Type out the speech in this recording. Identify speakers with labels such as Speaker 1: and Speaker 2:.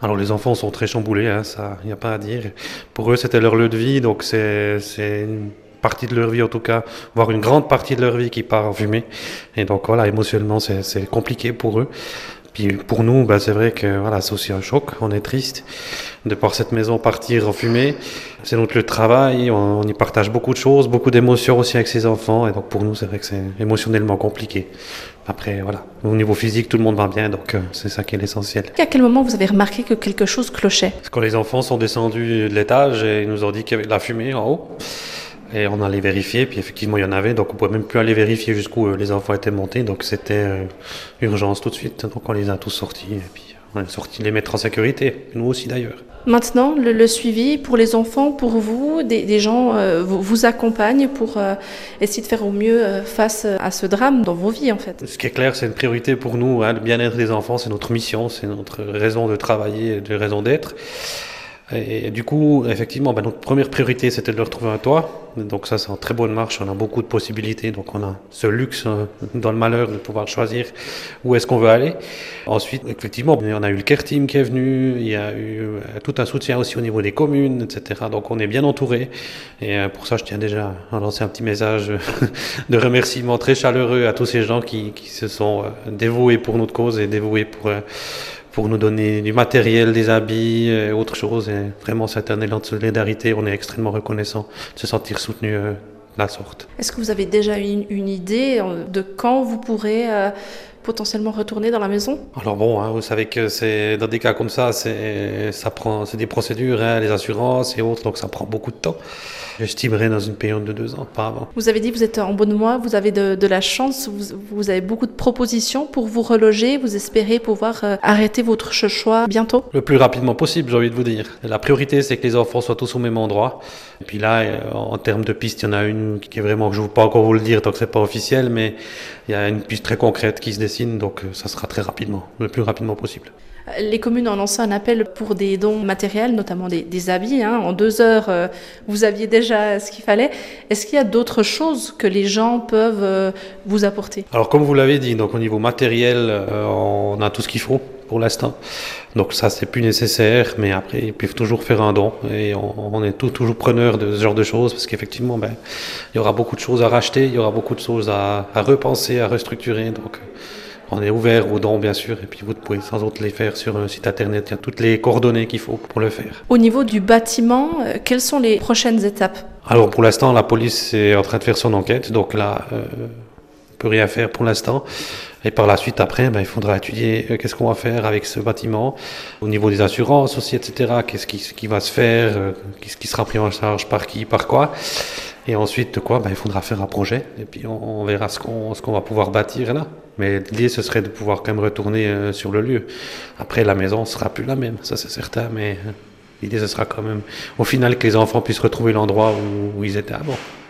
Speaker 1: Alors les enfants sont très chamboulés, hein, ça, il n'y a pas à dire. Pour eux, c'était leur lieu de vie, donc c'est une partie de leur vie en tout cas, voire une grande partie de leur vie qui part en fumée. Et donc voilà, émotionnellement, c'est compliqué pour eux. Puis pour nous, c'est vrai que voilà, c'est aussi un choc, on est triste de voir cette maison partir en fumée. C'est notre lieu de travail, on y partage beaucoup de choses, beaucoup d'émotions aussi avec ses enfants. Et donc pour nous, c'est vrai que c'est émotionnellement compliqué. Après, voilà, au niveau physique, tout le monde va bien, donc c'est ça qui est l'essentiel.
Speaker 2: À quel moment vous avez remarqué que quelque chose clochait?
Speaker 1: Parce que quand les enfants sont descendus de l'étage et ils nous ont dit qu'il y avait de la fumée en haut, et on allait vérifier, puis effectivement il y en avait, donc on ne pouvait même plus aller vérifier jusqu'où les enfants étaient montés, donc c'était urgence tout de suite. Donc on les a tous sortis, et puis on a sorti les mettre en sécurité, nous aussi d'ailleurs.
Speaker 2: Maintenant, le suivi pour les enfants, pour vous, des gens vous accompagnent pour essayer de faire au mieux face à ce drame dans vos vies en fait.
Speaker 1: Ce qui est clair, c'est une priorité pour nous, hein, le bien-être des enfants, c'est notre mission, c'est notre raison de travailler, de raison d'être. Et du coup, effectivement, notre première priorité, c'était de leur trouver un toit. Donc ça, c'est en très bonne marche. On a beaucoup de possibilités. Donc on a ce luxe dans le malheur de pouvoir choisir où est-ce qu'on veut aller. Ensuite, effectivement, on a eu le Care Team qui est venu. Il y a eu tout un soutien aussi au niveau des communes, etc. Donc on est bien entouré. Et pour ça, je tiens déjà à lancer un petit message de remerciement très chaleureux à tous ces gens qui se sont dévoués pour notre cause et dévoués pour nous donner du matériel, des habits et autre chose. Et vraiment, c'est un élan de solidarité. On est extrêmement reconnaissant de se sentir soutenu de la sorte.
Speaker 2: Est-ce que vous avez déjà une idée de quand vous pourrez potentiellement retourner dans la maison?
Speaker 1: Alors bon, vous savez que c'est dans des cas comme ça, c'est des procédures, hein, les assurances et autres, donc ça prend beaucoup de temps. J'estimerais dans une période de 2 ans, pas avant.
Speaker 2: Vous avez dit que vous êtes en bonne voie, vous avez de la chance, vous avez beaucoup de propositions pour vous reloger, vous espérez pouvoir arrêter votre choix bientôt?
Speaker 1: Le plus rapidement possible, j'ai envie de vous dire. La priorité, c'est que les enfants soient tous au même endroit. Et puis là, en termes de pistes, il y en a une qui est vraiment, que je ne veux pas encore vous le dire tant que c'est pas officiel, mais il y a une piste très concrète qui se dessine, donc ça sera très rapidement, le plus rapidement possible.
Speaker 2: Les communes ont lancé un appel pour des dons matériels, notamment des habits. En 2 heures, vous aviez déjà ce qu'il fallait. Est-ce qu'il y a d'autres choses que les gens peuvent vous apporter?
Speaker 1: Alors comme vous l'avez dit, donc au niveau matériel, on a tout ce qu'il faut pour l'instant. Donc ça, c'est plus nécessaire, mais après, ils peuvent toujours faire un don. Et on est toujours preneurs de ce genre de choses, parce qu'effectivement, il y aura beaucoup de choses à racheter, il y aura beaucoup de choses à repenser, à restructurer. Donc on est ouvert aux dons, bien sûr, et puis vous pouvez sans doute les faire sur un site internet. Il y a toutes les coordonnées qu'il faut pour le faire.
Speaker 2: Au niveau du bâtiment, quelles sont les prochaines étapes?
Speaker 1: Alors pour l'instant, la police est en train de faire son enquête, donc là, on ne peut rien faire pour l'instant. Et par la suite, après, il faudra étudier qu'est-ce qu'on va faire avec ce bâtiment, au niveau des assurances aussi, etc. Qu'est-ce qui va se faire, qu'est-ce qui sera pris en charge par qui, par quoi. Et ensuite, il faudra faire un projet, et puis on verra ce qu'on va pouvoir bâtir là. Mais l'idée, ce serait de pouvoir quand même retourner sur le lieu. Après, la maison ne sera plus la même, ça c'est certain, mais l'idée, ce sera quand même, au final, que les enfants puissent retrouver l'endroit où ils étaient avant.